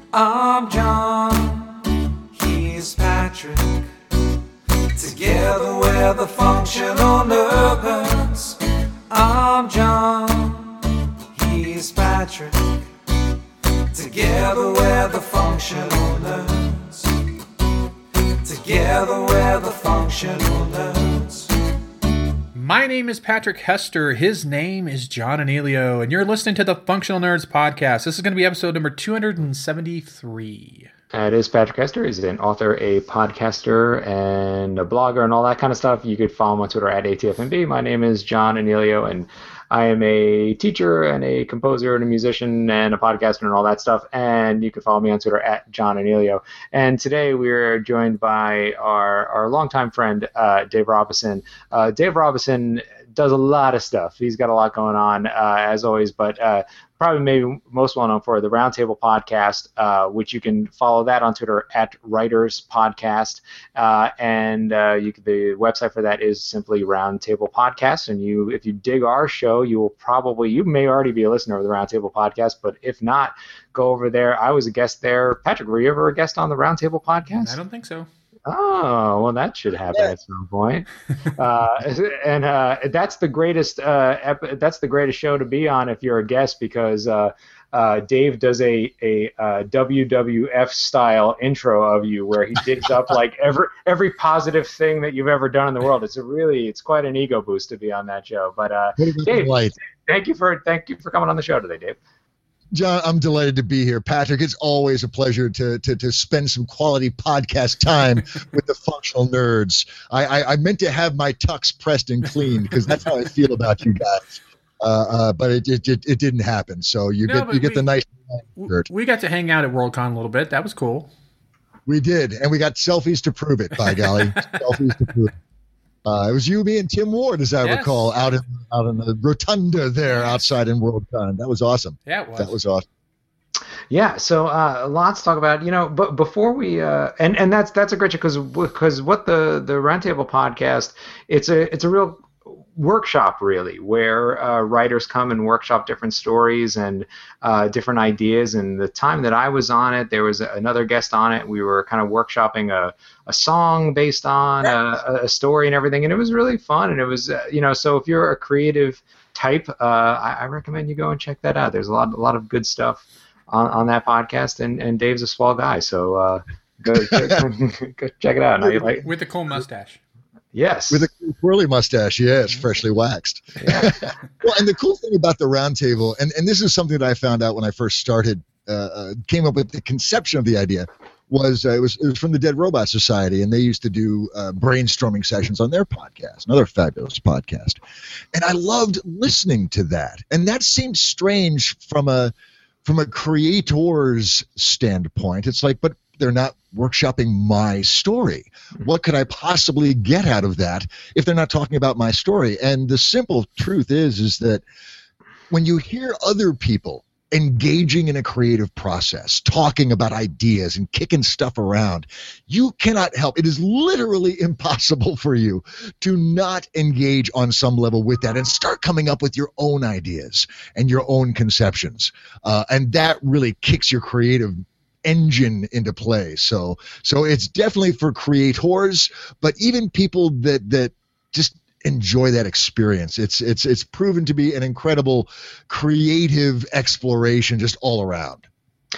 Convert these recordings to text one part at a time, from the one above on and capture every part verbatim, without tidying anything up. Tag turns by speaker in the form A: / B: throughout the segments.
A: I'm John, he's Patrick. Together we're the functional nerds. I'm John, he's Patrick. Together we're the functional nerds. Together we're the functional nerds.
B: My name is Patrick Hester. His name is John Anealio, and you're listening to the Functional Nerds Podcast. This is going to be episode number two hundred seventy-three.
C: It is Patrick Hester. He's an author, a podcaster, and a blogger, and all that kind of stuff. You could follow him on Twitter at A T F M B. My name is John Anealio, and I am a teacher and a composer and a musician and a podcaster and all that stuff. And you can follow me on Twitter at John Anealio. And today we're joined by our, our longtime friend, uh, Dave Robison. Uh, Dave Robison does a lot of stuff. He's got a lot going on, uh, as always, but uh, probably maybe most well known for the Roundtable Podcast, uh, which you can follow that on Twitter at Writers Podcast, uh, and uh, you can, the website for that is simply Roundtable Podcast. And you, if you dig our show, you will probably you may already be a listener of the Roundtable Podcast, but if not, go over there. I was a guest there. Patrick, were you ever a guest on the Roundtable Podcast?
B: I don't think so.
C: Oh, well, that should happen yeah. at some point. Uh, and uh, that's the greatest. Uh, ep- that's the greatest show to be on if you're a guest, because uh, uh, Dave does a a uh, W W F style intro of you, where he digs up like every every positive thing that you've ever done in the world. It's a really, it's quite an ego boost to be on that show. But uh, Dave, thank you for thank you for coming on the show today, Dave.
D: John, I'm delighted to be here. Patrick, it's always a pleasure to to, to spend some quality podcast time with the functional nerds. I, I, I meant to have my tux pressed and clean because that's how I feel about you guys. Uh, uh, but it, it it it didn't happen. So you
B: no,
D: get you get
B: we,
D: the nice shirt.
B: We got to hang out at Worldcon a little bit. That was cool.
D: We did, and we got selfies to prove it. By golly, selfies to prove it. Uh, it was you, me, and Tim Ward, as I yes. recall, out in out in the rotunda there outside in Worldcon. That was awesome.
B: Yeah, it was.
D: That was awesome.
C: Yeah, so uh, lots to talk about, you know. But before we, uh, and and that's that's a great show because because what the the Roundtable Podcast, it's a it's a real workshop really, where uh, writers come and workshop different stories and uh, different ideas. And the time that I was on it, there was another guest on it. We were kind of workshopping a, a song based on a, a story and everything, and it was really fun. And it was, uh, you know, so if you're a creative type, uh, I, I recommend you go and check that out. There's a lot, a lot of good stuff on, on that podcast, and, and Dave's a swell guy, so uh, go, go, go check it out. Now, you like,
B: with the cool mustache.
C: Yes.
D: With a twirly mustache, yes, freshly waxed.
C: Yeah.
D: Well, and the cool thing about the Roundtable, and, and this is something that I found out when I first started, uh, uh, came up with the conception of the idea, was uh, it was it was from the Dead Robot Society, and they used to do uh, brainstorming sessions on their podcast, another fabulous podcast. And I loved listening to that. And that seemed strange from a from a creator's standpoint. It's like, but they're not workshopping my story. What could I possibly get out of that if they're not talking about my story? And the simple truth is, is that when you hear other people engaging in a creative process, talking about ideas and kicking stuff around, you cannot help. It is literally impossible for you to not engage on some level with that and start coming up with your own ideas and your own conceptions. Uh, and that really kicks your creative engine into play. So so it's definitely for creators, but even people that that just enjoy that experience. It's it's it's proven to be an incredible creative exploration just all around.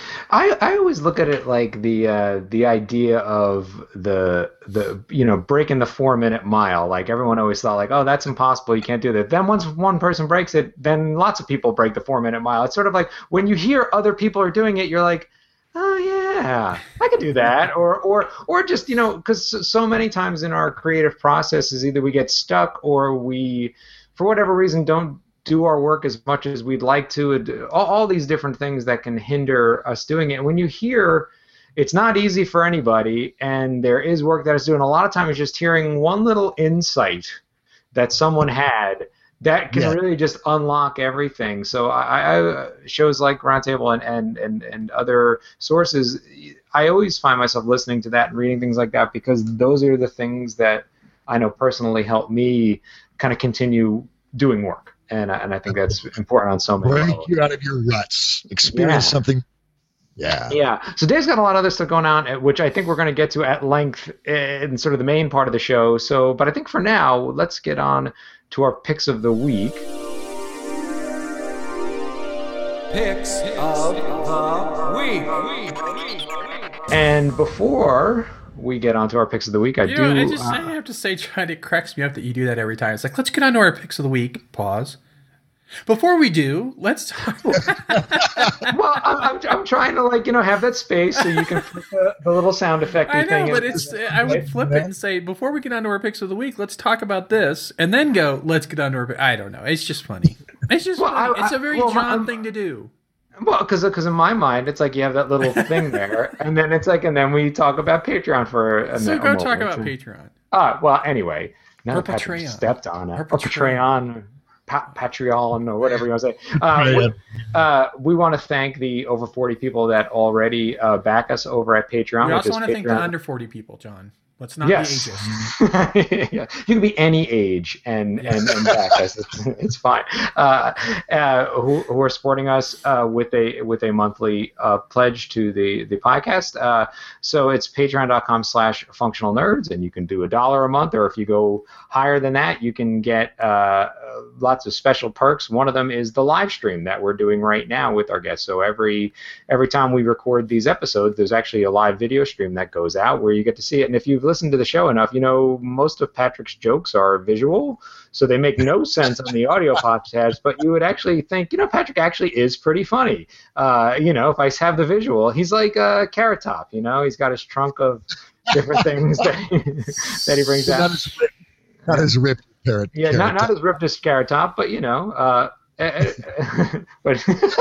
C: I, I always look at it like the uh, the idea of the the you know breaking the four minute mile. Like everyone always thought like, oh, that's impossible, you can't do that. Then once one person breaks it, then lots of people break the four minute mile. It's sort of like when you hear other people are doing it, you're like, oh yeah, I could do that, or or or just, you know, because so many times in our creative processes, either we get stuck or we, for whatever reason, don't do our work as much as we'd like to. All, all these different things that can hinder us doing it. And when you hear, it's not easy for anybody, and there is work that is doing. A lot of times, just hearing one little insight that someone had that can yeah. really just unlock everything. So I, I shows like Roundtable and, and, and, and other sources, I always find myself listening to that and reading things like that, because those are the things that I know personally help me kind of continue doing work. And, and I think that's important on so many
D: Break
C: levels.
D: you out of your ruts. Experience
C: yeah.
D: something. Yeah.
C: Yeah. So Dave's got a lot of other stuff going on, uh, which I think we're going to get to at length in sort of the main part of the show. So, but I think for now, let's get on to our picks of the week.
A: Picks of the week.
C: And before we get on to our picks of the week, I
B: You
C: do.
B: know, I just
C: uh,
B: I have to say, John, it cracks me up that you do that every time. It's like, let's get on to our picks of the week. Pause. Before we do, let's talk.
C: well, I'm, I'm, I'm trying to like you know have that space so you can flip the, the little sound effect
B: I know,
C: thing.
B: but
C: in.
B: it's I would flip it and say, before we get on to our picks of the week, let's talk about this, and then go, let's get on to our. I don't know. It's just funny. It's just
C: Well,
B: funny.
C: I-
B: It's a
C: I-
B: very
C: well, my-
B: John
C: I'm-
B: thing to do.
C: Well, because because in my mind, it's like you have that little thing there, and then it's like, and then we talk about Patreon for a
B: So
C: minute.
B: go talk about Patreon.
C: Uh, well, anyway, now
B: Or
C: that Patrick
B: Patreon.
C: stepped on it,
B: Or
C: or Patreon, pa- Patreon, or whatever you want to say. Uh, we, uh, we want to thank the over forty people that already uh, back us over at Patreon.
B: We
C: which
B: also
C: is
B: want to thank the
C: Patreon-
B: under forty people, John. Let's not
C: Yes.
B: be ageist.
C: yeah. You can be any age and and, and back us. It's, it's fine. Uh, uh, who, who are supporting us uh, with a with a monthly uh, pledge to the the podcast. Uh, so it's patreon.com slash functional nerds, and you can do a dollar a month, or if you go higher than that, you can get uh, lots of special perks. One of them is the live stream that we're doing right now with our guests. So every every time we record these episodes, there's actually a live video stream that goes out where you get to see it. And if you've listened to the show enough, you know most of Patrick's jokes are visual, so they make no sense on the audio podcast, but you would actually think, you know, Patrick actually is pretty funny. Uh, you know, if I have the visual, he's like a Carrot Top, you know, he's got his trunk of different things that he, that he brings
D: Not
C: out.
D: as ripped, not as ripped parrot.
C: Yeah, not, not as ripped as Carrot Top, but, you know, uh, but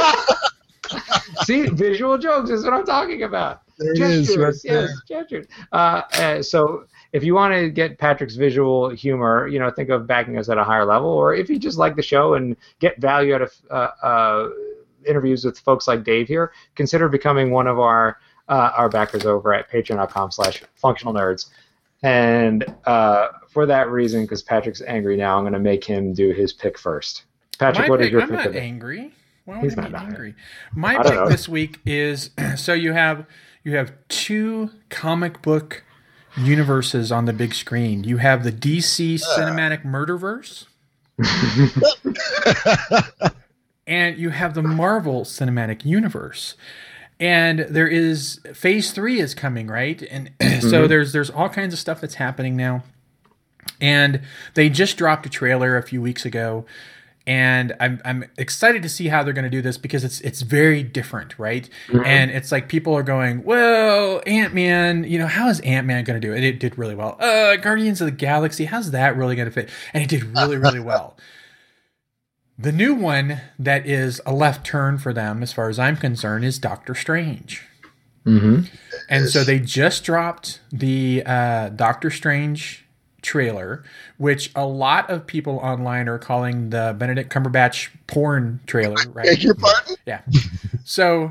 C: see, visual jokes is what I'm talking about.
D: There it
C: Gestures,
D: is, right
C: yes,
D: there.
C: gestures. Uh, uh, so if you want to get Patrick's visual humor, you know, think of backing us at a higher level, or if you just like the show and get value out of uh, uh, interviews with folks like Dave here, consider becoming one of our uh, our backers over at patreon.com slash functional nerds. And uh, for that reason, because Patrick's angry now, I'm going to make him do his pick first. Patrick,
B: My
C: what is
B: pick,
C: your
B: I'm
C: pick
B: not
C: of it?
B: angry. Why would
C: He's
B: I
C: not
B: be
C: angry.
B: angry? My
C: I don't
B: pick
C: know.
B: this week is so you have you have two comic book universes on the big screen. You have the D C Cinematic Murderverse, and you have the Marvel Cinematic Universe. And there is Phase Three is coming, right? And so there's there's all kinds of stuff that's happening now. And they just dropped a trailer a few weeks ago. And I'm I'm excited to see how they're going to do this because it's it's very different, right? And it's like people are going, well, Ant-Man, you know, how is Ant-Man going to do it? It did really well. Uh, Guardians of the Galaxy, how's that really going to fit? And it did really, really well. The new one that is a left turn for them, as far as I'm concerned, is Doctor Strange.
C: Mm-hmm.
B: And so they just dropped the uh, Doctor Strange trailer, which a lot of people online are calling the Benedict Cumberbatch porn trailer, right?
D: Beg your pardon?
B: Yeah. So,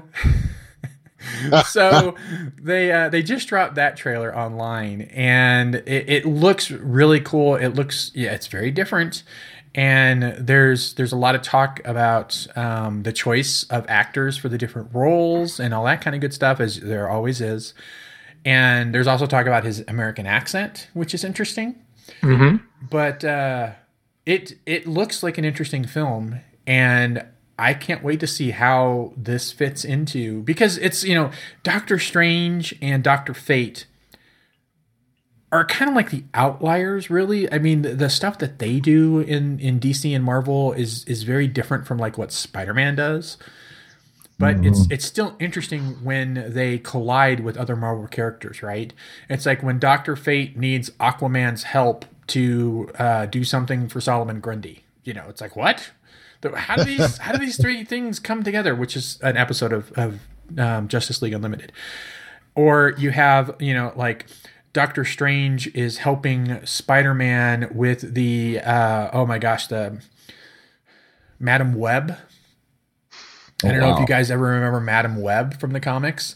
B: so they uh, they just dropped that trailer online, and it, it looks really cool. It looks yeah, it's very different. And there's there's a lot of talk about um, the choice of actors for the different roles and all that kind of good stuff, as there always is. And there's also talk about his American accent, which is interesting.
C: Mm-hmm.
B: But uh, it it looks like an interesting film, and I can't wait to see how this fits into, because it's, you know, Doctor Strange and Doctor Fate are kind of like the outliers, really. I mean, the, the stuff that they do in, in D C and Marvel is is very different from like what Spider-Man does. But it's it's still interesting when they collide with other Marvel characters, right? It's like when Doctor Fate needs Aquaman's help to uh, do something for Solomon Grundy. You know, it's like, what? The- How do these how do these three things come together? Which is an episode of, of um, Justice League Unlimited. Or you have, you know, like Doctor Strange is helping Spider-Man with the, uh, oh my gosh, the Madam Web. I don't know if
D: wow.
B: you guys ever remember Madam Web from the comics.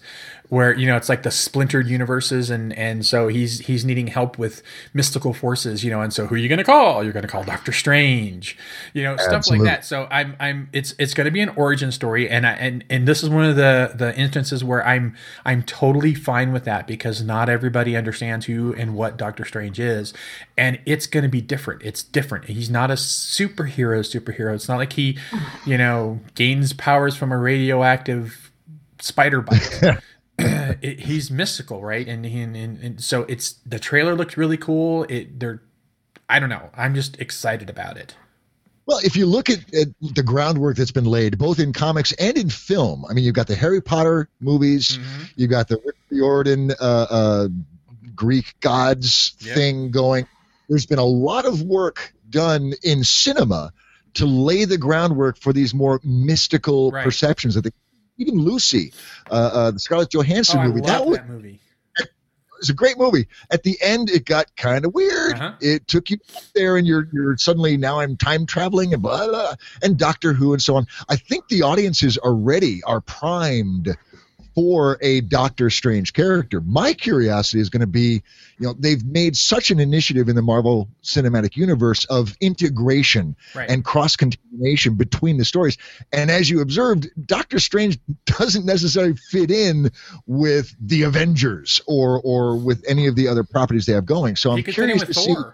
B: where you know it's like the splintered universes, and and so he's he's needing help with mystical forces, you know, and so who are you going to call? You're going to call Doctor Strange, you know, stuff
D: Absolutely.
B: like that. So I'm I'm it's it's going to be an origin story, and I, and and this is one of the the instances where I'm I'm totally fine with that, because not everybody understands who and what Doctor Strange is, and it's going to be different. It's different. He's not a superhero superhero. It's not like he, you know, gains powers from a radioactive spider bite. it, he's mystical, right? And, he, and, and so it's the trailer looked really cool. It they're I don't know. I'm just excited about it.
D: Well, if you look at, at the groundwork that's been laid, both in comics and in film, I mean, you've got the Harry Potter movies, mm-hmm. you've got the Rick Riordan uh, uh, Greek gods yep. thing going. There's been a lot of work done in cinema to lay the groundwork for these more mystical right. perceptions of the. Even Lucy, uh, uh, the Scarlett Johansson
B: oh,
D: movie.
B: I
D: that
B: love
D: was,
B: that movie.
D: It was a great movie. At the end, it got kind of weird. Uh-huh. It took you up there, and you're you're suddenly now I'm time traveling and blah, blah, and Doctor Who and so on. I think the audiences are ready, are primed for a Doctor Strange character. My curiosity is going to be, you know, they've made such an initiative in the Marvel Cinematic Universe of integration
B: right.
D: and cross-contamination between the stories. And as you observed, Doctor Strange doesn't necessarily fit in with the Avengers or or with any of the other properties they have going. So
B: he
D: I'm
B: could
D: curious
B: fit in with
D: to
B: Thor.
D: see.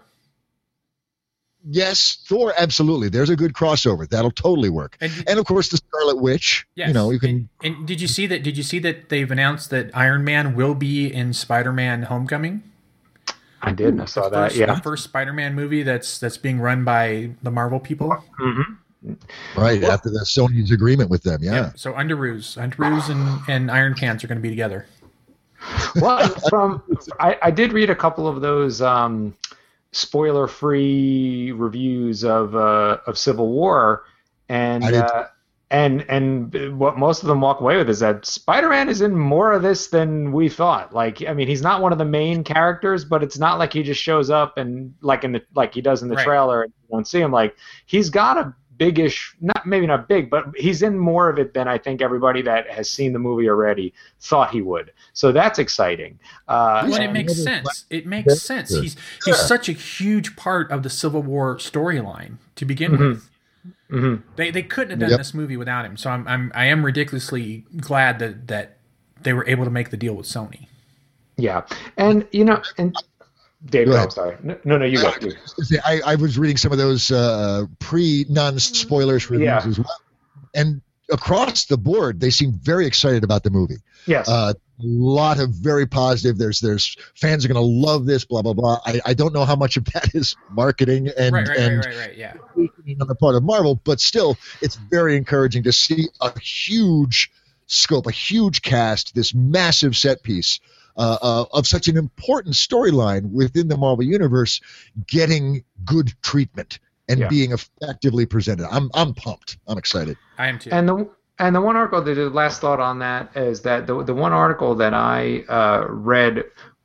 D: Yes, Thor, absolutely. There's a good crossover. That'll totally work. And, and of course, the Scarlet Witch.
B: Yes.
D: You know, you can.
B: And, and did you see that? Did you see that they've announced that Iron Man will be in Spider-Man: Homecoming?
C: I did. I saw
B: the
C: that.
B: First,
C: yeah,
B: the first Spider-Man movie that's that's being run by the Marvel people.
C: Mm-hmm.
D: Right well, after the Sony's agreement with them. Yeah. yeah.
B: So Underoos, Underoos, and and Iron Pants are going to be together.
C: Well, from I, I did read a couple of those. Um, spoiler-free reviews of uh, of Civil War, and uh, and and what most of them walk away with is that Spider-Man is in more of this than we thought. Like, I mean, he's not one of the main characters, but it's not like he just shows up and like in the like he does in the
B: right.
C: trailer and you don't see him. Like, he's got a biggish, not maybe not big, but he's in more of it than I think everybody that has seen the movie already thought he would. So that's exciting. Uh,
B: well, it makes sense. It makes sense. He's he's such a huge part of the Civil War storyline to begin
C: mm-hmm.
B: with. Mm-hmm. They they couldn't have done
D: yep.
B: this movie without him. So I'm I'm I am ridiculously glad that that they were able to make the deal with Sony.
C: Yeah, and you know, and Dave, I'm sorry. No, no, no you go.
D: I, I was reading some of those uh, pre non-spoilers reviews
C: yeah.
D: as well, and across the board, they seem very excited about the movie.
C: Yes.
D: Uh, a lot of very positive. There's there's fans are going to love this. Blah blah blah. I, I don't know how much of that is marketing and
B: right, right,
D: and
B: right, right, right, yeah.
D: on the part of Marvel, but still, it's very encouraging to see a huge scope, a huge cast, this massive set piece. Uh, uh, of such an important storyline within the Marvel Universe getting good treatment and
C: yeah.
D: being effectively presented. I'm I'm pumped. I'm excited.
B: I am too.
C: And the and the one article, the last thought on that is that the the one article that I uh, read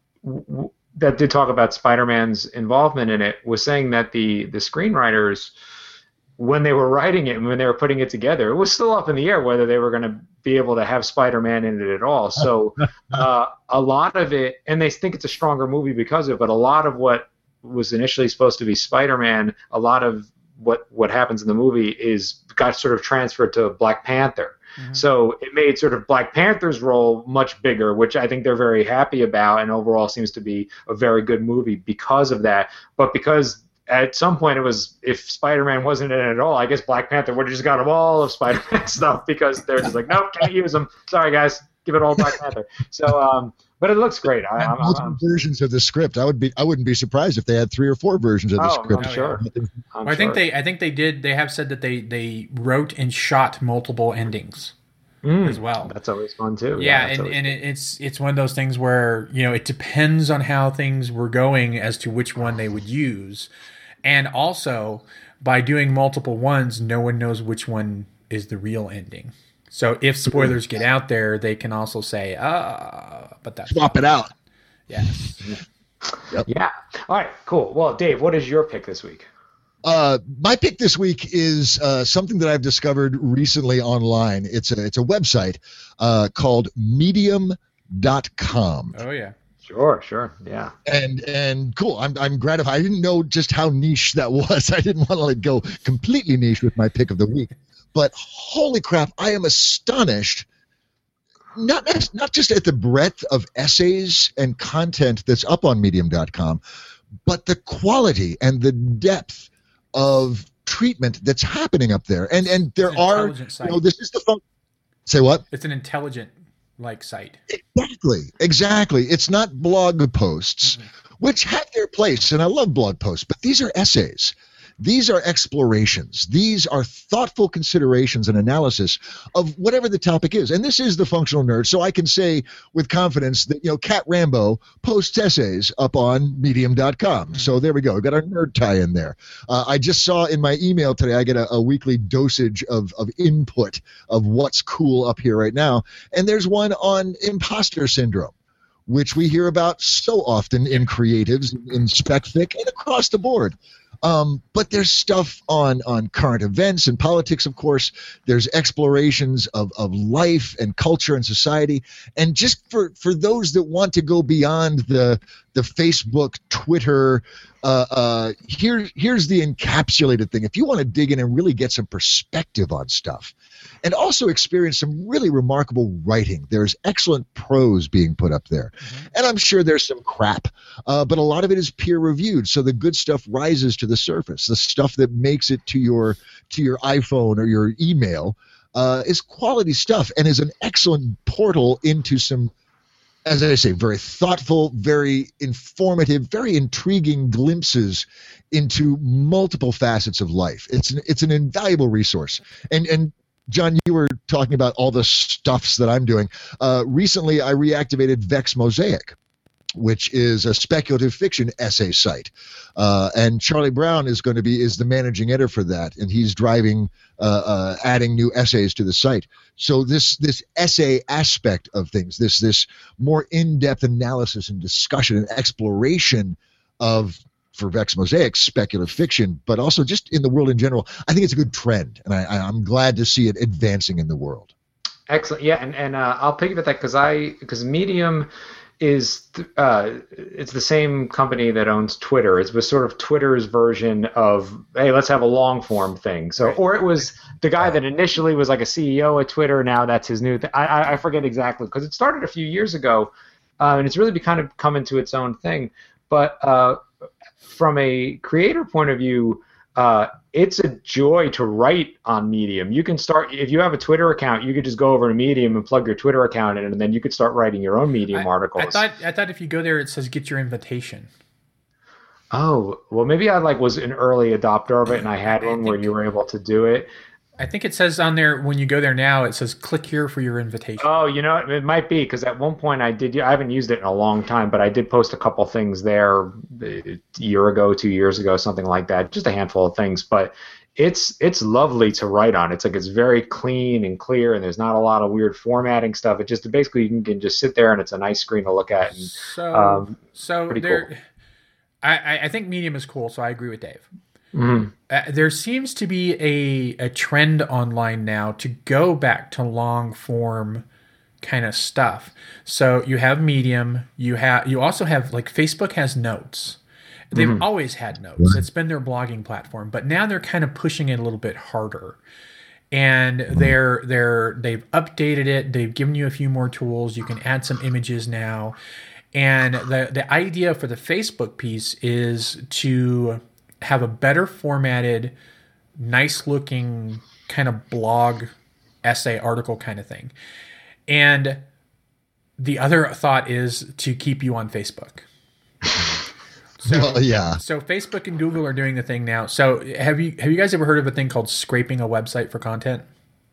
C: w- that did talk about Spider-Man's involvement in it was saying that the the screenwriters, when they were writing it and when they were putting it together, it was still up in the air whether they were going to be able to have Spider-Man in it at all. So uh, a lot of it, and they think it's a stronger movie because of it, but a lot of what was initially supposed to be Spider-Man, a lot of what, what happens in the movie is got sort of transferred to Black Panther. Mm-hmm. So it made sort of Black Panther's role much bigger, which I think they're very happy about, and overall seems to be a very good movie because of that. But because at some point it was, if Spider-Man wasn't in it at all, I guess Black Panther would have just got them all of Spider-Man stuff because they're just like, nope, can't use them. Sorry, guys, give it all Black Panther. So, um, but it looks great. I, I'm,
D: multiple
C: I'm,
D: versions of the script. I would be. I wouldn't be surprised if they had three or four versions of the
C: oh,
D: script.
C: I'm sure.
B: well,
C: I'm
B: I think
C: sure.
B: they. I think they did. They have said that they they wrote and shot multiple endings
C: Mm,
B: as well.
C: That's always fun too.
B: Yeah,
C: that's
B: and,
C: always
B: and
C: fun.
B: it, it's it's one of those things where, you know, it depends on how things were going as to which one they would use. And also, by doing multiple ones, no one knows which one is the real ending. So if spoilers get out there, they can also say, ah, but that's
D: Swap it out.
B: Yeah.
D: Yep.
C: Yeah. All right, cool. Well, Dave, what is your pick this week?
D: Uh, my pick this week is uh, something that I've discovered recently online. It's a it's a website uh, called medium dot com.
B: Oh yeah.
C: Sure, sure, yeah.
D: And and cool. I'm I'm gratified. I didn't know just how niche that was. I didn't want to like go completely niche with my pick of the week. But holy crap, I am astonished. Not not just at the breadth of essays and content that's up on medium dot com, but the quality and the depth of treatment that's happening up there. And and there are, you know, this is the fun. Say what?
B: It's an intelligent like site.
D: Exactly. Exactly. It's not blog posts, mm-hmm. which have their place, and I love blog posts, but these are essays. These are explorations. These are thoughtful considerations and analysis of whatever the topic is. And this is the Functional Nerd, so I can say with confidence that, you know, Cat Rambo posts essays up on medium dot com. Mm-hmm. So there we go. We've got our nerd tie in there. Uh, I just saw in my email today, I get a, a weekly dosage of, of input of what's cool up here right now. And there's one on imposter syndrome, which we hear about so often in creatives, in SpecFic, and across the board. Um, but there's stuff on, on current events and politics, of course. There's explorations of, of life and culture and society. And just for, for those that want to go beyond the the Facebook, Twitter, uh, uh, here, here's the encapsulated thing. If you want to dig in and really get some perspective on stuff, and also experience some really remarkable writing. There's excellent prose being put up there. Mm-hmm. And I'm sure there's some crap, uh, but a lot of it is peer-reviewed, so the good stuff rises to the surface. The stuff that makes it to your to your iPhone or your email uh, is quality stuff and is an excellent portal into some, as I say, very thoughtful, very informative, very intriguing glimpses into multiple facets of life. It's an, it's an invaluable resource. And and John, you were talking about all the stuffs that I'm doing. Uh, recently, I reactivated Vex Mosaic, which is a speculative fiction essay site. Uh, and Charlie Brown is going to be is the managing editor for that, and he's driving, uh, uh, adding new essays to the site. So this this essay aspect of things, this this more in-depth analysis and discussion and exploration of, for Vex Mosaic, speculative fiction, but also just in the world in general, I think it's a good trend, and I, I'm glad to see it advancing in the world.
C: Excellent, yeah, and and uh, I'll piggyback that because I because Medium is uh, it's the same company that owns Twitter. It was sort of Twitter's version of, hey, let's have a long form thing. So, or it was the guy that initially was like a C E O at Twitter. Now that's his new thing. I I forget exactly because it started a few years ago, uh, and it's really kind of come into its own thing, but. Uh, From a creator point of view, uh, it's a joy to write on Medium. You can start, if you have a Twitter account, you could just go over to Medium and plug your Twitter account in, and then you could start writing your own Medium
B: I,
C: articles.
B: I thought I thought if you go there, it says get your invitation.
C: Oh, well, maybe I like was an early adopter of it, and I had one where you were able to do it.
B: I think it says on there, when you go there now, it says click here for your invitation.
C: Oh, you know, it might be, because at one point I did, I haven't used it in a long time, but I did post a couple things there a year ago, two years ago, something like that, just a handful of things. But it's it's lovely to write on. It's like it's very clean and clear, and there's not a lot of weird formatting stuff. It just basically, you can, can just sit there, and it's a nice screen to look at. And,
B: so,
C: um,
B: so there, cool. I, I think Medium is cool, so I agree with Dave.
C: Mm-hmm.
B: Uh, there seems to be a, a trend online now to go back to long form kind of stuff. So you have Medium, you have you also have like Facebook has notes. They've mm-hmm. always had notes. It's been their blogging platform, but now they're kind of pushing it a little bit harder. And they're they're they've updated it. They've given you a few more tools. You can add some images now. And the the idea for the Facebook piece is to have a better formatted, nice looking kind of blog essay article kind of thing. And the other thought is to keep you on Facebook. So,
D: well, yeah.
B: So Facebook and Google are doing the thing now. So have you have you guys ever heard of a thing called scraping a website for content?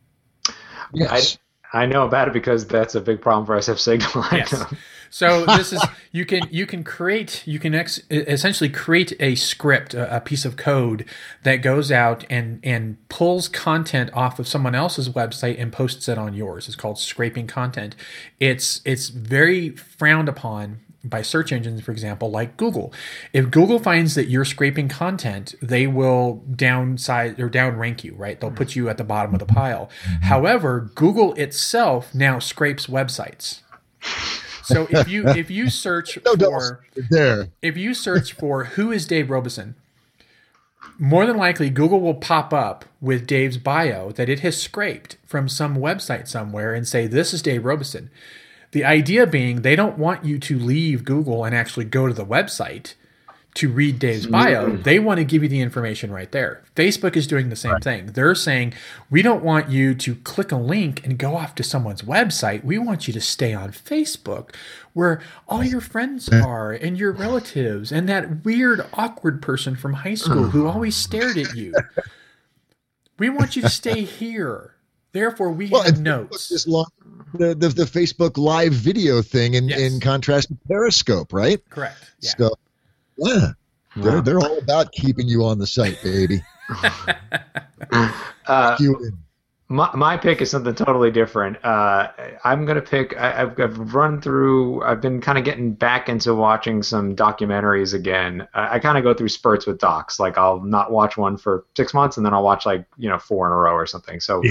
C: Yes. I, I know about it because that's a big problem for S F Signal.
B: Yes. So this is you can you can create you can ex, essentially create a script, a, a piece of code that goes out and and pulls content off of someone else's website and posts it on yours. It's called scraping content. It's it's very frowned upon by search engines, for example, like Google. If Google finds that you're scraping content, they will downsize or downrank you, right? They'll put you at the bottom of the pile. However, Google itself now scrapes websites. So if you if you search
D: No
B: for
D: doubles. There.
B: if you search for who is Dave Robeson, more than likely Google will pop up with Dave's bio that it has scraped from some website somewhere and say this is Dave Robeson. The idea being they don't want you to leave Google and actually go to the website to read Dave's bio. They want to give you the information right there. Facebook is doing the same right. thing. They're saying, we don't want you to click a link and go off to someone's website. We want you to stay on Facebook where all your friends are and your relatives and that weird, awkward person from high school who always stared at you. We want you to stay here. Therefore, we well, have notes.
D: This long, the, the, the Facebook live video thing in, yes. in contrast to Periscope, right?
B: Correct. Yeah.
D: So, yeah, they're, they're all about keeping you on the site, baby.
C: uh, my, my pick is something totally different. Uh, I'm going to pick, I, I've, I've run through, I've been kind of getting back into watching some documentaries again. I, I kind of go through spurts with docs. Like I'll not watch one for six months and then I'll watch like, you know, four in a row or something. So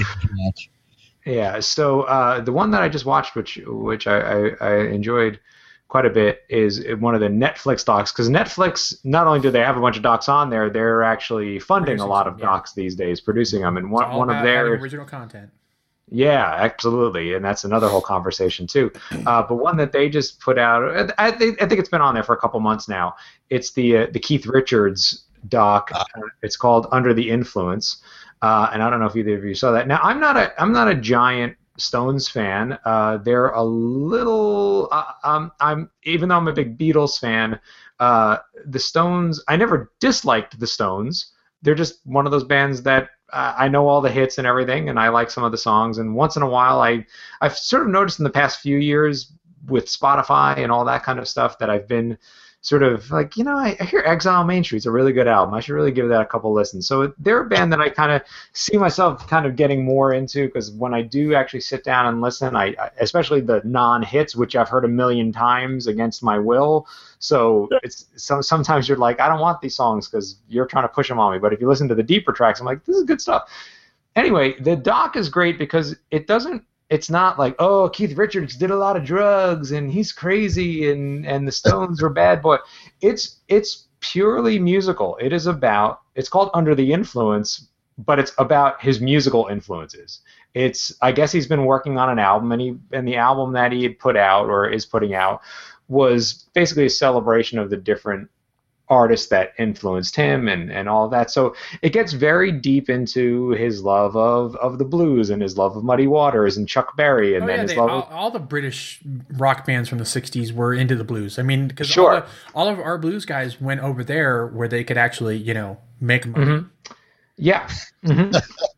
C: yeah, so uh, the one that I just watched, which, which I, I, I enjoyed quite a bit, is one of the Netflix docs, because Netflix, not only do they have a bunch of docs on there, they're actually funding producing a lot of yeah. docs these days, producing them, and one, one of their
B: original content.
C: Yeah, absolutely, and that's another whole conversation too. Uh, but one that they just put out, I think, I think it's been on there for a couple months now. It's the uh, the Keith Richards doc. Uh, it's called Under the Influence, uh, and I don't know if either of you saw that. Now, I'm not a I'm not a giant Stones fan. Uh, they're a little. Uh, um, I'm even though I'm a big Beatles fan. Uh, the Stones. I never disliked the Stones. They're just one of those bands that uh, I know all the hits and everything, and I like some of the songs. And once in a while, I I've sort of noticed in the past few years with Spotify and all that kind of stuff that I've been sort of like, you know, I, I hear Exile on Main Street's a really good album. I should really give that a couple listens. So they're a band that I kind of see myself kind of getting more into, because when I do actually sit down and listen, I, I especially the non-hits, which I've heard a million times against my will. So it's so sometimes you're like, I don't want these songs because you're trying to push them on me. But if you listen to the deeper tracks, I'm like, this is good stuff. Anyway, the doc is great because it doesn't. It's not like, oh, Keith Richards did a lot of drugs and he's crazy and, and the Stones were bad boy. It's it's purely musical. It is about, it's called Under the Influence, but it's about his musical influences. It's, I guess he's been working on an album, and he and the album that he had put out or is putting out was basically a celebration of the different artists that influenced him and, and all of that. So it gets very deep into his love of, of the blues and his love of Muddy Waters and Chuck Berry and
B: oh,
C: then
B: yeah,
C: his
B: they,
C: love
B: all,
C: of...
B: all the British rock bands from the sixties were into the blues. I mean, because
C: sure.
B: all, the, all of our blues guys went over there where they could actually, you know, make money.
C: Mm-hmm. Yeah. Mm-hmm.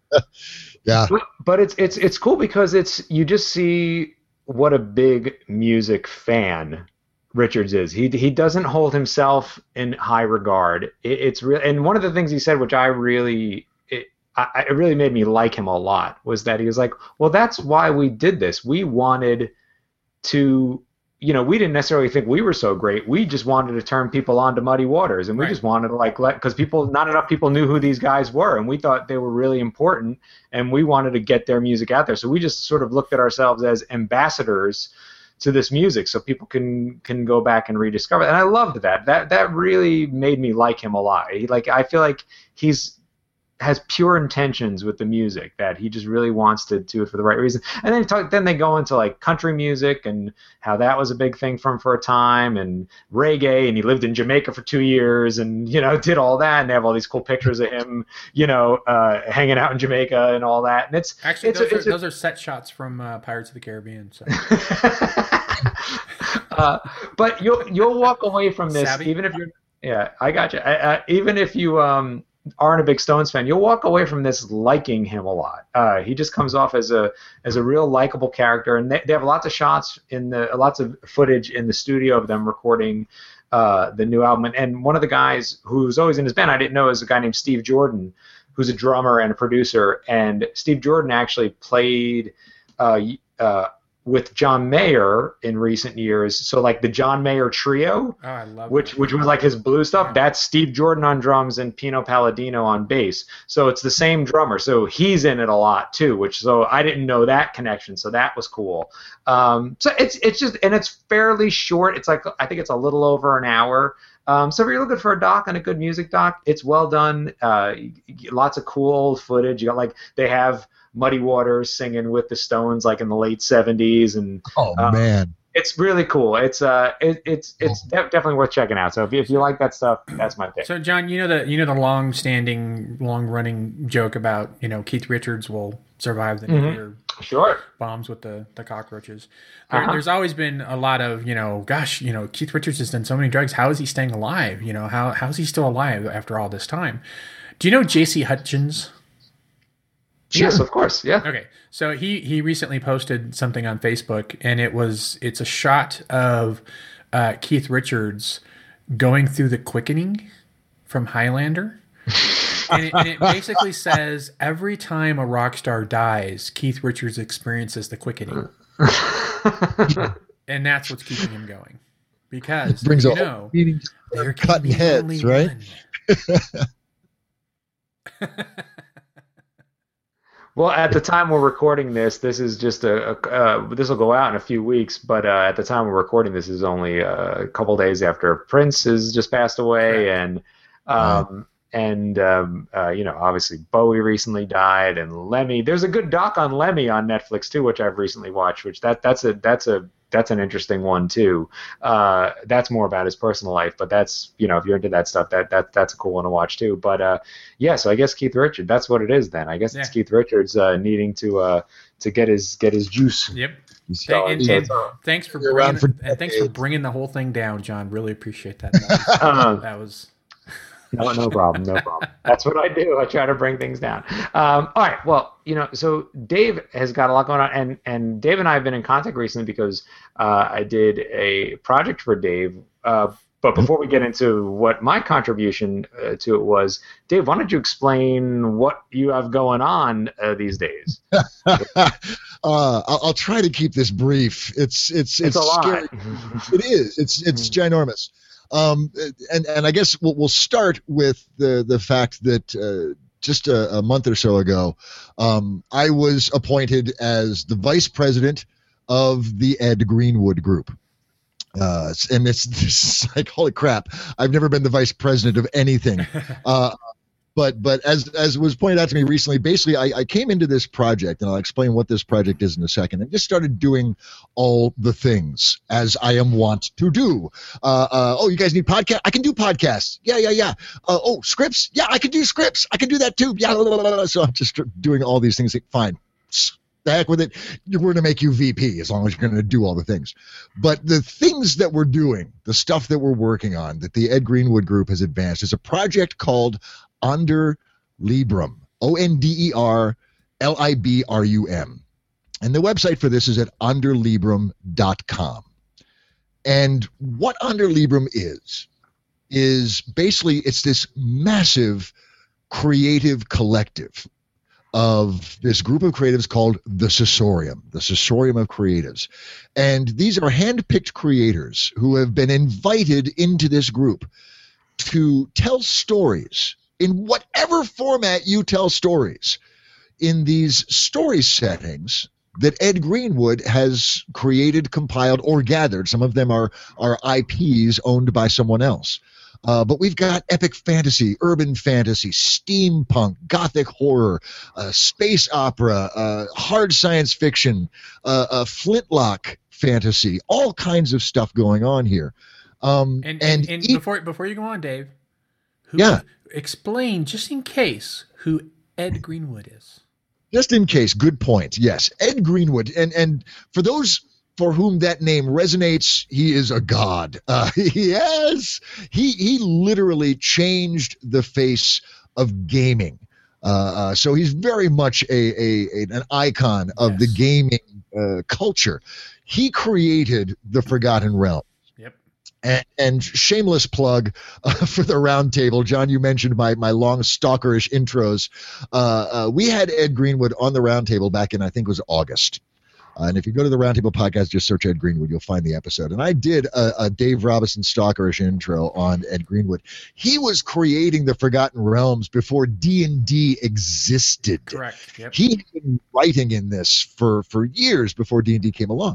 D: yeah.
C: But, but it's it's it's cool because it's you just see what a big music fan Richards is. He he doesn't hold himself in high regard. It, it's real, and one of the things he said, which I really it, I, it really made me like him a lot, was that he was like, well, that's why we did this. We wanted to, you know, we didn't necessarily think we were so great. We just wanted to turn people on to Muddy Waters, and we right. just wanted to like let because people not enough people knew who these guys were, and we thought they were really important, and we wanted to get their music out there. So we just sort of looked at ourselves as ambassadors to this music, so people can can go back and rediscover it. And I loved that. That that really made me like him a lot. He, like I feel like he's has pure intentions with the music, that he just really wants to do it for the right reason. And then talk, then they go into like country music and how that was a big thing for him for a time, and reggae, and he lived in Jamaica for two years and, you know, did all that, and they have all these cool pictures of him, you know, uh, hanging out in Jamaica and all that. And it's
B: actually
C: it's,
B: those,
C: it's,
B: are,
C: it's,
B: those are set shots from uh, Pirates of the Caribbean. So.
C: uh, but you'll you'll walk away from this,
B: Savvy?
C: even if you're yeah, I got you. I, I, even if you um. aren't a big Stones fan, you'll walk away from this liking him a lot. Uh, he just comes off as a as a real likable character, and they, they have lots of shots in the lots of footage in the studio of them recording uh, the new album. And, and one of the guys who's always in his band, I didn't know, is a guy named Steve Jordan, who's a drummer and a producer. And Steve Jordan actually played uh, uh, with John Mayer in recent years. So like the John Mayer trio,
B: Oh, I love
C: which
B: that.
C: which was like his blue stuff. That's Steve Jordan on drums and Pino Palladino on bass. So it's the same drummer. So he's in it a lot too. Which so I didn't know that connection. So that was cool. Um, so it's it's just and it's fairly short. It's like I think it's a little over an hour. Um, so if you're looking for a doc and a good music doc, it's well done. Uh, lots of cool footage. You got like they have Muddy Waters singing with the Stones like in the late seventies, and
D: Oh
C: um,
D: man.
C: it's really cool. It's uh, it, it's it's de- definitely worth checking out. So if you, if you like that stuff, that's my pick.
B: So, John, you know the you know the long-standing, long-running joke about you know Keith Richards will survive the nuclear
C: Sure.
B: bombs with the the cockroaches. There,
C: Uh-huh.
B: There's always been a lot of you know, gosh, you know, Keith Richards has done so many drugs. How is he staying alive? You know, how how is he still alive after all this time? Do you know J C Hutchins?
C: Yes, of course. Yeah.
B: Okay, so he he recently posted something on Facebook, and it was it's a shot of uh, Keith Richards going through the quickening from Highlander, and, it, and it basically says every time a rock star dies, Keith Richards experiences the quickening, and that's what's keeping him going because
D: Brings
B: you
D: a
B: know
D: meeting
B: there can
D: cutting
B: be
D: heads,
B: only
D: right?
B: one.
C: Well, at the time we're recording this, this is just a, a uh, this will go out in a few weeks. But uh, at the time we're recording this is only uh, a couple days after Prince has just passed away, and um, and um, uh, you know, obviously Bowie recently died, and Lemmy. There's a good doc on Lemmy on Netflix too, which I've recently watched. Which that that's a that's a that's an interesting one too. Uh, that's more about his personal life, but that's you know if you're into that stuff, that that that's a cool one to watch too. But uh, yeah, so I guess Keith Richards, that's what it is then. I guess it's
B: Yeah.
C: Keith Richards uh, needing to uh, to get his get his juice.
B: Yep.
C: So,
B: And,
C: so
B: and
C: it's, uh,
B: thanks for
D: You're around
B: bringing,
D: for
B: and thanks for
D: decades.
B: bringing the whole thing down, John. Really appreciate that. That was,
C: uh,
B: that was
C: No, no problem, no problem. That's what I do. I try to bring things down. Um, all right. Well, you know, so Dave has got a lot going on, and and Dave and I have been in contact recently because uh, I did a project for Dave. Uh, but before we get into what my contribution uh, to it was, Dave, why don't you explain what you have going on uh, these days?
D: uh, I'll, I'll try to keep this brief. It's it's
C: It's
D: it's,
C: a lot.
D: scary. It is. It's it's ginormous. Um, and and I guess we'll, we'll start with the the fact that uh, just a, a month or so ago, um, I was appointed as the vice president of the Ed Greenwood Group. Uh, and it's, it's like, holy crap, I've never been the vice president of anything. Uh, but but as as was pointed out to me recently, basically I, I came into this project, and I'll explain what this project is in a second, and just started doing all the things as I am wont to do. Uh, uh, oh, you guys need podcast? I can do podcasts. Yeah, yeah, yeah. Uh, oh, scripts? Yeah, I can do scripts. I can do that too. Yeah, blah, blah, blah, blah. So I'm just doing all these things. Like, fine. The heck with it. We're going to make you V P as long as you're going to do all the things. But the things that we're doing, the stuff that we're working on, that the Ed Greenwood Group has advanced, is a project called Onder Librum, O N D E R L I B R U M. And the website for this is at onder librum dot com. And what Onder Librum is, is basically it's this massive creative collective of this group of creatives called the Sensorium, the Sensorium of Creatives. And these are hand-picked creators who have been invited into this group to tell stories in whatever format you tell stories, in these story settings that Ed Greenwood has created, compiled, or gathered. Some of them are, are I Ps owned by someone else. Uh, but we've got epic fantasy, urban fantasy, steampunk, gothic horror, uh, space opera, uh, hard science fiction, uh, uh, flintlock fantasy, all kinds of stuff going on here. Um,
B: and
D: and
B: and, and
D: e-
B: before before you go on, Dave, who,
D: Yeah.
B: explain just in case who Ed Greenwood is.
D: Just in case, good point. Yes, Ed Greenwood, and and for those for whom that name resonates, he is a god. Uh, yes, he he literally changed the face of gaming. Uh, uh, so he's very much a, a, a an icon of
B: Yes.
D: the gaming uh, culture. He created the Forgotten Realm.
B: Yep.
D: And, and shameless plug uh, for the round table. John, you mentioned my, my long stalkerish intros. Uh, uh, we had Ed Greenwood on the round table back in, I think it was August. Uh, and if you go to the Roundtable podcast, just search Ed Greenwood, you'll find the episode. And I did a, a Dave Robinson Stalkerish intro on Ed Greenwood. He was creating the Forgotten Realms before D and D existed.
B: Correct. Yep.
D: He had been writing in this for, for years before D and D came along.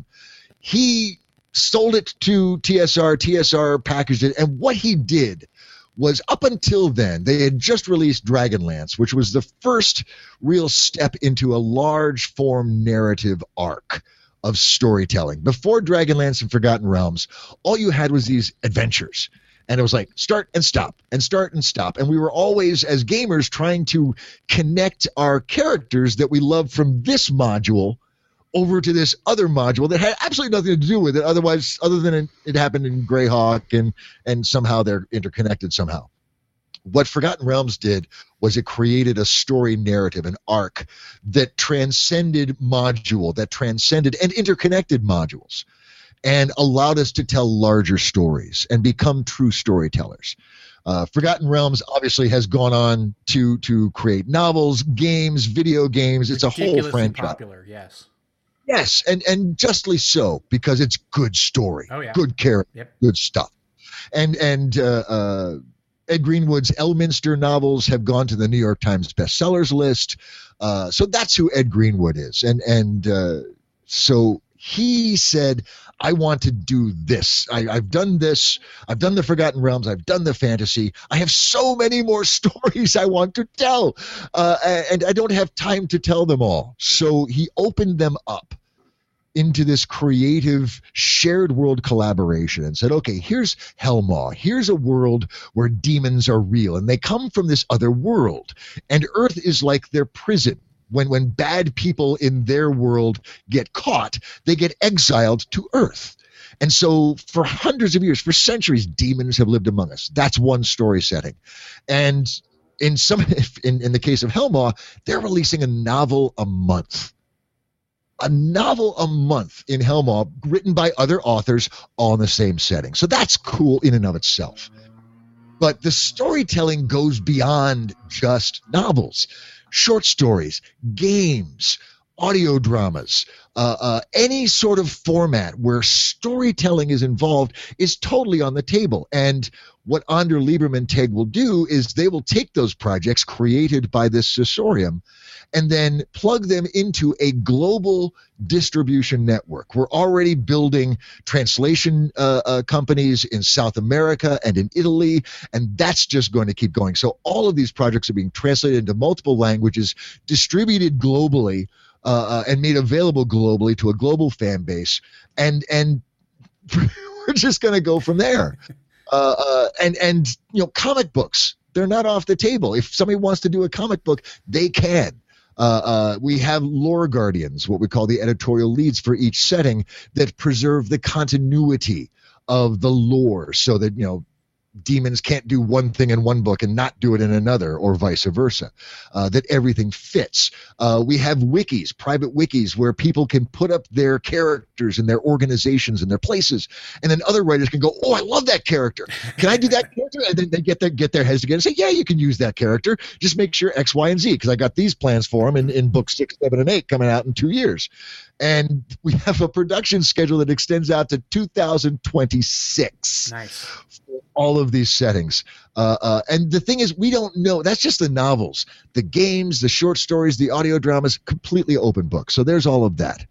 D: He sold it to T S R. T S R packaged it. And what he did was, up until then, they had just released Dragonlance, which was the first real step into a large form narrative arc of storytelling. Before Dragonlance and Forgotten Realms, all you had was these adventures. And it was like start and stop and start and stop. And we were always, as gamers, trying to connect our characters that we loved from this module over to this other module that had absolutely nothing to do with it, otherwise, other than it, it happened in Greyhawk, and and somehow they're interconnected somehow. What Forgotten Realms did was it created a story narrative, an arc that transcended module, that transcended and interconnected modules, and allowed us to tell larger stories and become true storytellers. Uh, Forgotten Realms obviously has gone on to to create novels, games, video games. It's a whole franchise.
B: Popular, yes.
D: Yes, and, and justly so, because it's good story,
B: oh, yeah.
D: good character,
B: yep.
D: good stuff. And and uh, uh, Ed Greenwood's Elminster novels have gone to the New York Times bestsellers list. Uh, so that's who Ed Greenwood is. And, and uh, so he said, I want to do this. I, I've done this. I've done the Forgotten Realms. I've done the fantasy. I have so many more stories I want to tell, uh, and I don't have time to tell them all. So he opened them up into this creative shared world collaboration and said, okay, here's Helmaw. Here's a world where demons are real, and they come from this other world, and Earth is like their prison. When when bad people in their world get caught, they get exiled to Earth. And so for hundreds of years, for centuries, demons have lived among us. That's one story setting. And in some in, in the case of Helmaw, they're releasing a novel a month. A novel a month in Helmaw, written by other authors, all in the same setting. So that's cool in and of itself. But the storytelling goes beyond just novels. Short stories, games, audio dramas, uh, uh, any sort of format where storytelling is involved is totally on the table. And what Ander Lieberman Teg will do is they will take those projects created by this Sensorium and then plug them into a global distribution network. We're already building translation uh, uh, companies in South America and in Italy, and that's just going to keep going. So all of these projects are being translated into multiple languages, distributed globally, uh, uh, and made available globally to a global fan base, and and we're just going to go from there. Uh, uh, and and you know, comic books, they're not off the table. If somebody wants to do a comic book, they can. Uh, uh, we have lore guardians, what we call the editorial leads for each setting, that preserve the continuity of the lore, so that, you know, demons can't do one thing in one book and not do it in another, or vice versa, uh, that everything fits. Uh, we have wikis, private wikis, where people can put up their characters and their organizations and their places, and then other writers can go, oh, I love that character. Can I do that character? And then they get their, get their heads together and say, yeah, you can use that character. Just make sure X, Y, and Z, because I got these plans for them in, in books six, seven, and eight coming out in two years. And we have a production schedule that extends out to two thousand twenty-six.
B: Nice.
D: For all of these settings. Uh, uh, and the thing is, we don't know. That's just the novels. The games, the short stories, the audio dramas, completely open book. So there's all of that.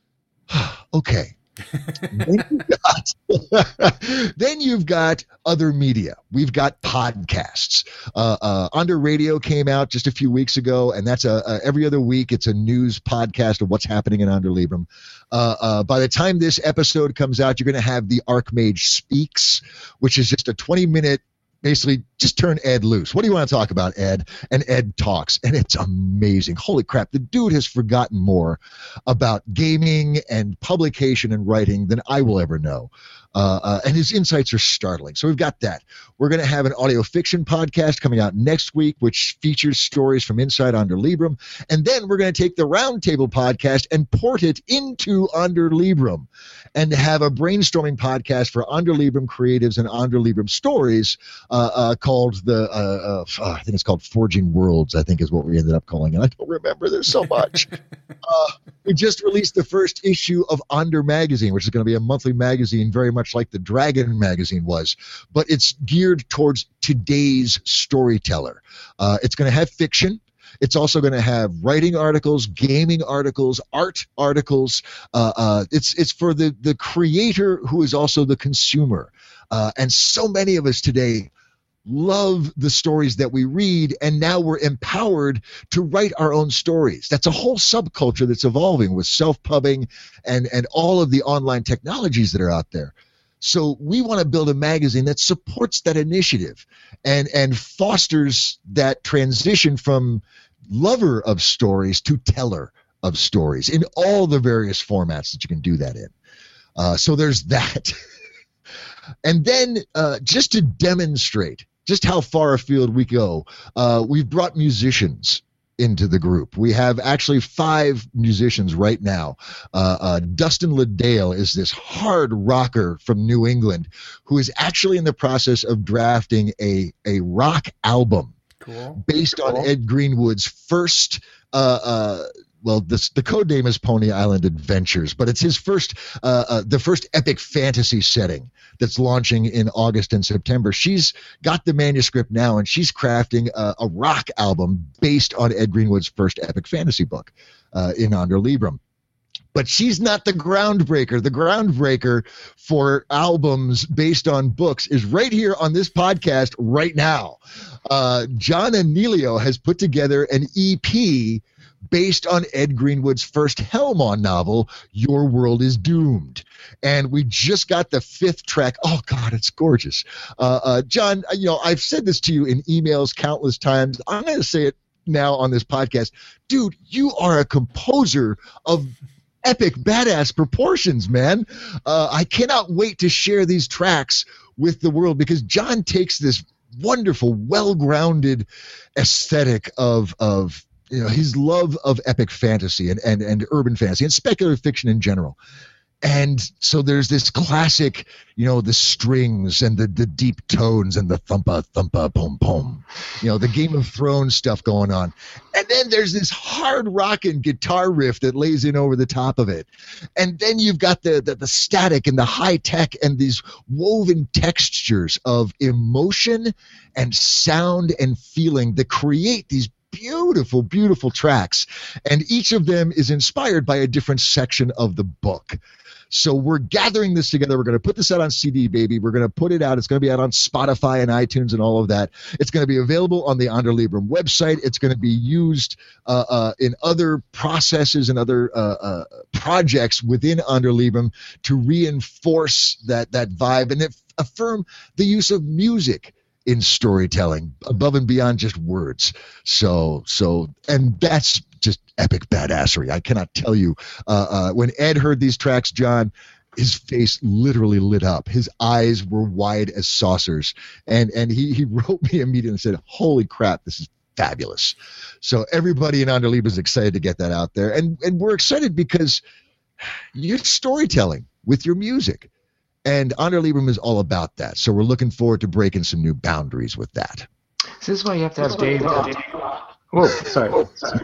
D: Okay. then, you've got, then you've got other media. We've got podcasts. Uh, uh, Under Radio came out just a few weeks ago, and that's a, a every other week. It's a news podcast of what's happening in Under Librum. Uh, uh, by the time this episode comes out, you're going to have the Archmage Speaks, which is just a twenty minute. Basically, just turn Ed loose. What do you want to talk about, Ed? And Ed talks, and it's amazing. Holy crap, the dude has forgotten more about gaming and publication and writing than I will ever know. Uh, uh, and his insights are startling. So we've got that. We're going to have an audio fiction podcast coming out next week, which features stories from inside Under Librum. And then we're going to take the Roundtable podcast and port it into Under Librum, and have a brainstorming podcast for Under Librum creatives and Under Librum stories, uh, uh, called the, uh, uh, I think it's called Forging Worlds, I think is what we ended up calling it. I don't remember. There's so much. uh, we just released the first issue of Onder Magazine, which is going to be a monthly magazine, very much like the Dragon magazine was, but it's geared towards today's storyteller. Uh, it's going to have fiction. It's also going to have writing articles, gaming articles, art articles. Uh, uh, it's it's for the, the creator who is also the consumer. Uh, and so many of us today love the stories that we read, and now we're empowered to write our own stories. That's a whole subculture that's evolving with self-pubbing and, and all of the online technologies that are out there. So we want to build a magazine that supports that initiative and, and fosters that transition from lover of stories to teller of stories in all the various formats that you can do that in. Uh, so there's that. And then uh, just to demonstrate just how far afield we go, uh, we've brought musicians into the group. We have actually five musicians right now. Uh, uh, Dustin Liddell is this hard rocker from New England who is actually in the process of drafting a, a rock album.
B: Cool.
D: Based on Ed Greenwood's first, uh, uh, well, this, the code name is Pony Island Adventures, but it's his first, uh, uh, the first epic fantasy setting that's launching in August and September. She's got the manuscript now, and she's crafting a, a rock album based on Ed Greenwood's first epic fantasy book uh, in Onder Librum. But she's not the groundbreaker. The groundbreaker for albums based on books is right here on this podcast right now. Uh, John Anealio has put together an E P based on Ed Greenwood's first Hellmon novel, Your World is Doomed. And we just got the fifth track. Oh, God, it's gorgeous. Uh, uh, John, you know, I've said this to you in emails countless times. I'm going to say it now on this podcast. Dude, you are a composer of epic badass proportions, man. Uh, I cannot wait to share these tracks with the world because John takes this wonderful, well-grounded aesthetic of of you know his love of epic fantasy and, and, and urban fantasy and speculative fiction in general. And so there's this classic, you know, the strings and the, the deep tones and the thumpa, thumpa, pom, pom, you know, the Game of Thrones stuff going on. And then there's this hard rocking guitar riff that lays in over the top of it. And then you've got the, the, the static and the high tech and these woven textures of emotion and sound and feeling that create these beautiful, beautiful tracks. And each of them is inspired by a different section of the book. So we're gathering this together. We're going to put this out on C D, baby. We're going to put it out. It's going to be out on Spotify and iTunes and all of that. It's going to be available on the Onder Librum website. It's going to be used uh, uh, in other processes and other uh, uh, projects within Onder Librum to reinforce that that vibe and affirm the use of music in storytelling above and beyond just words. So, so, and that's just epic badassery. I cannot tell you. Uh, uh, when Ed heard these tracks, John, his face literally lit up. His eyes were wide as saucers. And, and he, he wrote me immediately and said, holy crap, this is fabulous. So everybody in Onder Librum is excited to get that out there. And, and we're excited because you're storytelling with your music. And Onder Librum is all about that. So we're looking forward to breaking some new boundaries with that.
C: So this is why you have to have Dave. Whoa, sorry. sorry.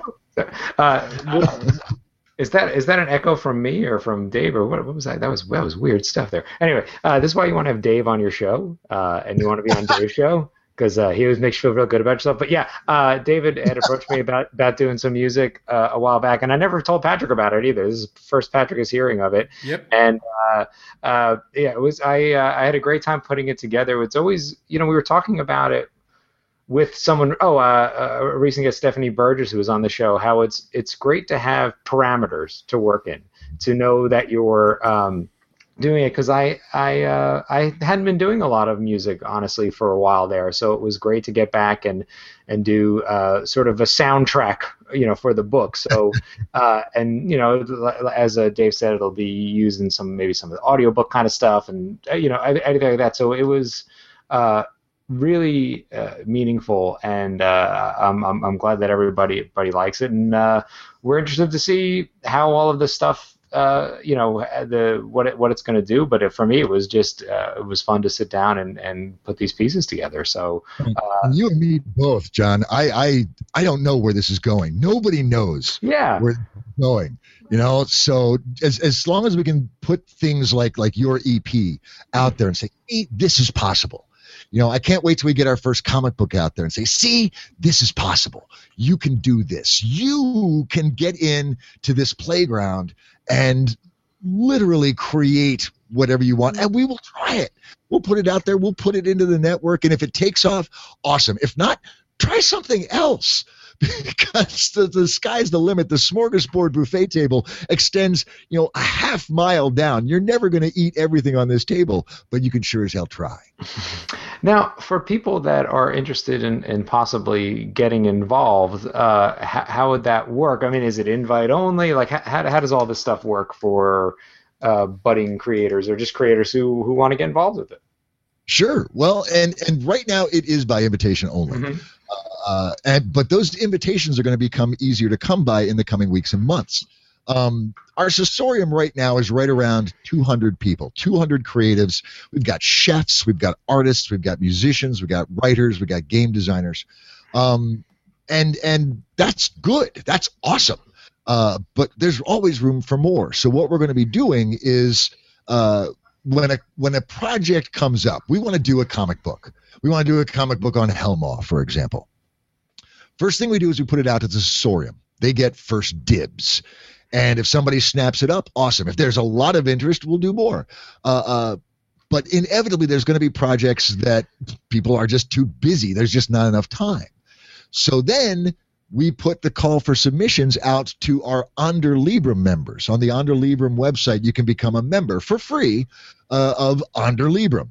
C: Uh, is that is that an echo from me or from Dave or what? What was that? That was that was weird stuff there. Anyway, uh, this is why you want to have Dave on your show, uh, and you want to be on Dave's show because uh, he always makes you feel real good about yourself. But yeah, uh, David had approached me about about doing some music uh, a while back, and I never told Patrick about it either. This is the first Patrick is hearing of it.
B: Yep.
C: And uh, uh, yeah, it was I uh, I had a great time putting it together. It's always, you know, we were talking about it with someone, oh, uh, a recent guest, Stephanie Burgess, who was on the show, how it's it's great to have parameters to work in, to know that you're um, doing it. Because I I uh, I hadn't been doing a lot of music, honestly, for a while there, so it was great to get back and and do uh, sort of a soundtrack, you know, for the book. So uh, and you know, as uh, Dave said, it'll be used in some maybe some of the audiobook kind of stuff, and uh, you know, anything like that. So it was. Uh, really uh, meaningful, and uh, I'm, I'm I'm glad that everybody everybody likes it, and uh, we're interested to see how all of this stuff uh, you know, the what it, what it's going to do. But it, for me, it was just uh, it was fun to sit down and, and put these pieces together. So uh,
D: you and me both, John. I, I I don't know where this is going. Nobody knows
C: yeah.
D: where it's going. You know, so as as long as we can put things like like your E P out there and say, hey, this is possible. You know, I can't wait till we get our first comic book out there and say, see, this is possible. You can do this. You can get in to this playground and literally create whatever you want. And we will try it. We'll put it out there. We'll put it into the network. And if it takes off, awesome. If not, try something else. Because the, the sky's the limit. The smorgasbord buffet table extends, you know, a half mile down. You're never going to eat everything on this table, but you can sure as hell try.
C: Now, for people that are interested in, in possibly getting involved, uh, how, how would that work? I mean, is it invite only? Like, how, how does all this stuff work for uh, budding creators or just creators who, who want to get involved with it?
D: Sure. Well, and, and right now it is by invitation only. Mm-hmm. Uh, and, but those invitations are going to become easier to come by in the coming weeks and months. Um, our Sensorium right now is right around two hundred people, two hundred creatives. We've got chefs, we've got artists, we've got musicians, we've got writers, we've got game designers. Um, and and that's good. That's awesome. Uh, but there's always room for more. So what we're going to be doing is uh, when a when a project comes up, we want to do a comic book. We want to do a comic book on Helmaw, for example. First thing we do is we put it out to the Sensorium. They get first dibs. And if somebody snaps it up, awesome. If there's a lot of interest, we'll do more. Uh, uh, but inevitably, there's going to be projects that people are just too busy. There's just not enough time. So then we put the call for submissions out to our Under Librum members. On the Under Librum website, you can become a member for free uh, of Under Librum.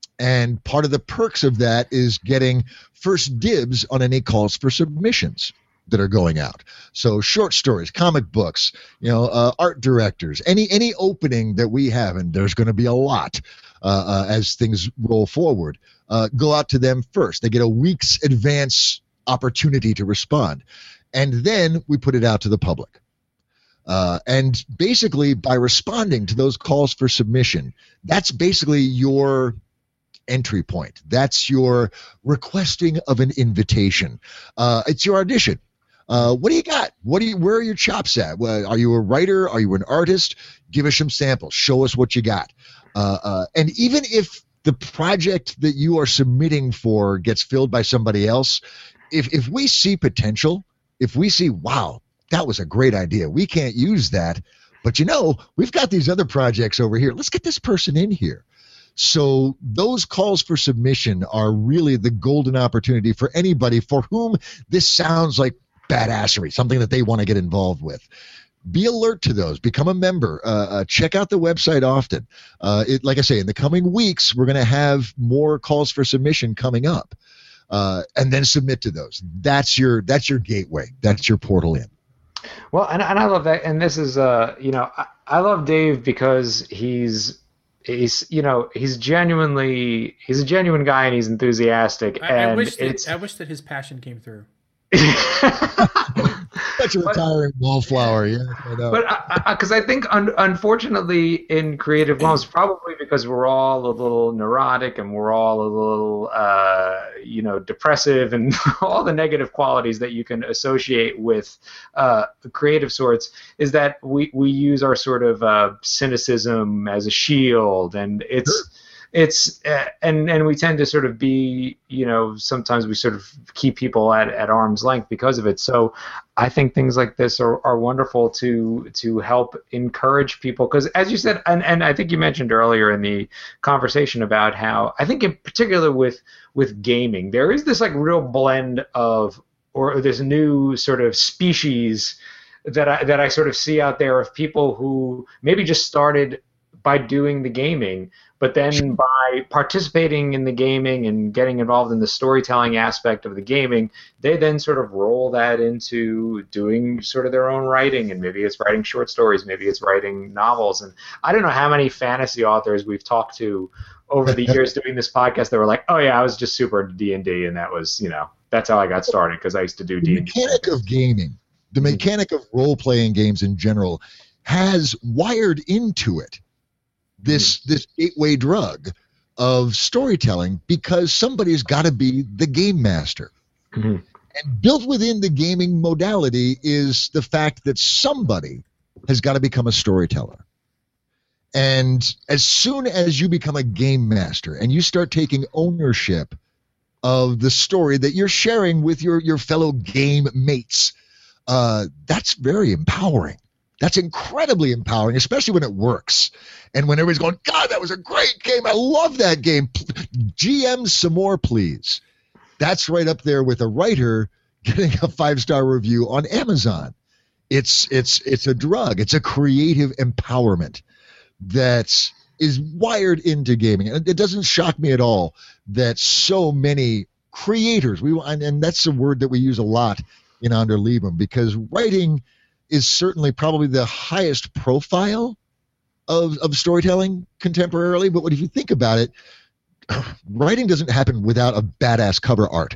D: And part of the perks of that is getting first dibs on any calls for submissions that are going out. So short stories, comic books, you know, uh, art directors, any any opening that we have, and there's going to be a lot uh, uh, as things roll forward, uh, go out to them first. They get a week's advance opportunity to respond. And then we put it out to the public. Uh, and basically, by responding to those calls for submission, that's basically your entry point. That's your requesting of an invitation. Uh, it's your audition. Uh, what do you got? What do you? Where are your chops at? Well, are you a writer? Are you an artist? Give us some samples. Show us what you got. Uh, uh, and even if the project that you are submitting for gets filled by somebody else, if if we see potential, if we see, wow, that was a great idea, we can't use that, but you know, we've got these other projects over here. Let's get this person in here. So those calls for submission are really the golden opportunity for anybody for whom this sounds like badassery, something that they want to get involved with. Be alert to those. Become a member. Uh, uh, check out the website often. Uh, it, like I say, in the coming weeks, we're going to have more calls for submission coming up, uh, and then submit to those. That's your that's your gateway. That's your portal in.
C: Well, and and I love that. And this is, uh, you know, I, I love Dave because he's. He's, you know, he's genuinely, he's a genuine guy and he's enthusiastic.
B: I,
C: and
B: I wish
C: it's,
B: that, I wish that his passion came through.
D: Such a retiring wallflower, yeah. I know.
C: But because I, I, I think, un, unfortunately, in creative loans, probably because we're all a little neurotic and we're all a little, uh, you know, depressive and all the negative qualities that you can associate with uh, creative sorts, is that we, we use our sort of uh, cynicism as a shield, and it's. Sure. It's uh, and and we tend to sort of be, you know, sometimes we sort of keep people at, at arm's length because of it. So I think things like this are, are wonderful to to help encourage people, because as you said, and, and I think you mentioned earlier in the conversation about how I think in particular with with gaming, there is this like real blend of, or this new sort of species that I that I sort of see out there of people who maybe just started by doing the gaming, but then by participating in the gaming and getting involved in the storytelling aspect of the gaming, they then sort of roll that into doing sort of their own writing, and maybe it's writing short stories, maybe it's writing novels. And I don't know how many fantasy authors we've talked to over the years doing this podcast that were like, oh yeah, I was just super D and D, and that was, you know, that's how I got started because I used to do D and D.
D: The mechanic of gaming, the mechanic of role-playing games in general, has wired into it this mm-hmm. this gateway drug of storytelling, because somebody's got to be the game master. Mm-hmm. And built within the gaming modality is the fact that somebody has got to become a storyteller. And as soon as you become a game master and you start taking ownership of the story that you're sharing with your, your fellow game mates, uh, that's very empowering. That's incredibly empowering, especially when it works. And when everybody's going, God, that was a great game. I love that game. G M some more, please. That's right up there with a writer getting a five-star review on Amazon. It's it's it's a drug. It's a creative empowerment that is wired into gaming. And it doesn't shock me at all that so many creators, we and, and that's a word that we use a lot in Under Librem, because writing is certainly probably the highest profile of, of storytelling contemporarily. But what if you think about it, writing doesn't happen without a badass cover art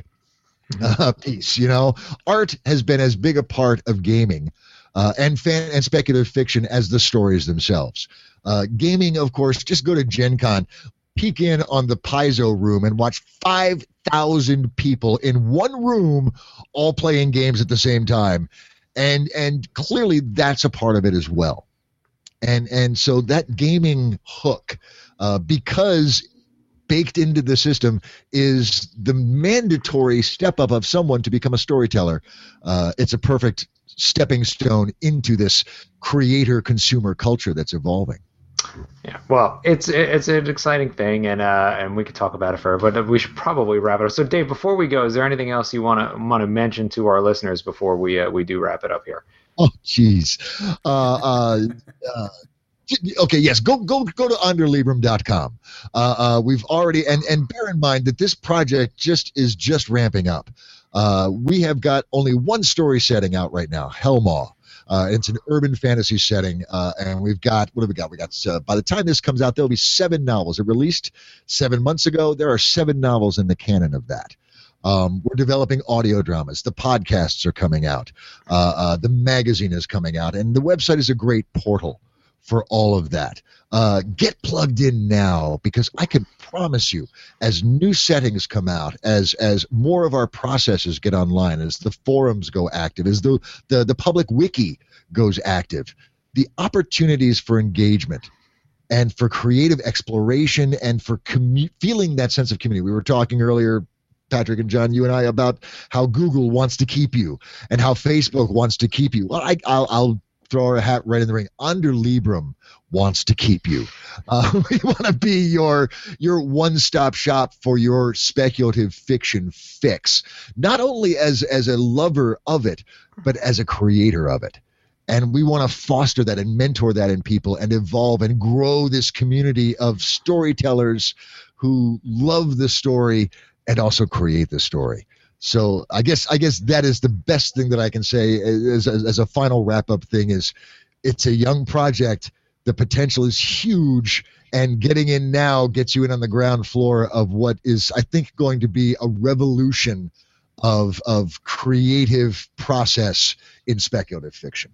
D: uh, piece. You know, art has been as big a part of gaming uh, and fan and speculative fiction as the stories themselves. Uh, gaming, of course, just go to Gen Con, peek in on the Paizo room and watch five thousand people in one room all playing games at the same time. And and clearly that's a part of it as well. And and so that gaming hook, uh, because baked into the system is the mandatory step up of someone to become a storyteller. Uh, it's a perfect stepping stone into this creator-consumer culture that's evolving.
C: Yeah, well, it's it's an exciting thing, and uh, and we could talk about it forever, but we should probably wrap it up. So, Dave, before we go, is there anything else you want to want to mention to our listeners before we uh, we do wrap it up here?
D: Oh, geez. Uh, uh, uh, okay, yes, go go go to under librem dot com. Uh, uh, we've already, and and bear in mind that this project just is just ramping up. Uh, we have got only one story setting out right now, Hellmaw. Uh, it's an urban fantasy setting, uh, and we've got, what have we got? We got, uh, by the time this comes out, there'll be seven novels. It released seven months ago. There are seven novels in the canon of that. Um, we're developing audio dramas. The podcasts are coming out. Uh, uh, the magazine is coming out, and the website is a great portal for all of that. Uh, get plugged in now, because I can promise you, as new settings come out, as as more of our processes get online, as the forums go active, as the the, the public wiki goes active, the opportunities for engagement and for creative exploration and for commu- feeling that sense of community. We were talking earlier, Patrick and John, you and I, about how Google wants to keep you and how Facebook wants to keep you. Well, I, I'll, I'll throw our hat right in the ring. Under Librem wants to keep you. Uh, we want to be your your one-stop shop for your speculative fiction fix, not only as as a lover of it, but as a creator of it. And we want to foster that and mentor that in people and evolve and grow this community of storytellers who love the story and also create the story. So I guess I guess that is the best thing that I can say as, as, as a final wrap-up thing is it's a young project. The potential is huge, and getting in now gets you in on the ground floor of what is, I think, going to be a revolution of of creative process in speculative fiction.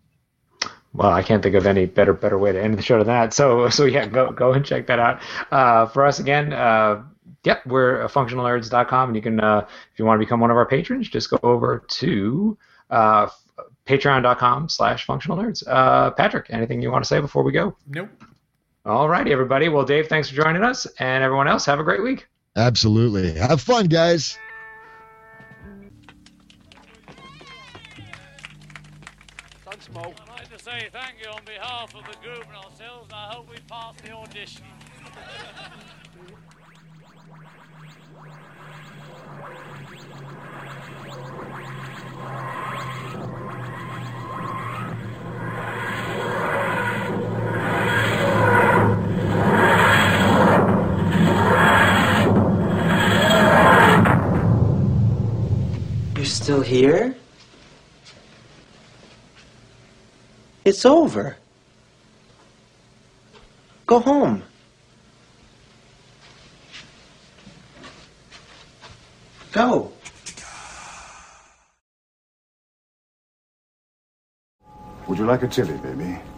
C: Well, I can't think of any better better way to end the show than that. So so yeah, go go and check that out. Uh, for us again. Uh, Yep, we're functional nerds dot com, and you can, uh, if you want to become one of our patrons, just go over to uh, patreon dot com slash functional nerds. Uh, Patrick, anything you want to say before we go?
B: Nope.
C: All righty, everybody. Well, Dave, thanks for joining us, and everyone else, have a great week.
D: Absolutely. Have fun, guys.
E: I'd like to say thank you on behalf of the group and ourselves, and I hope we pass the audition.
F: You're still here? It's over. Go home. Go.
G: Would you like a chili, baby?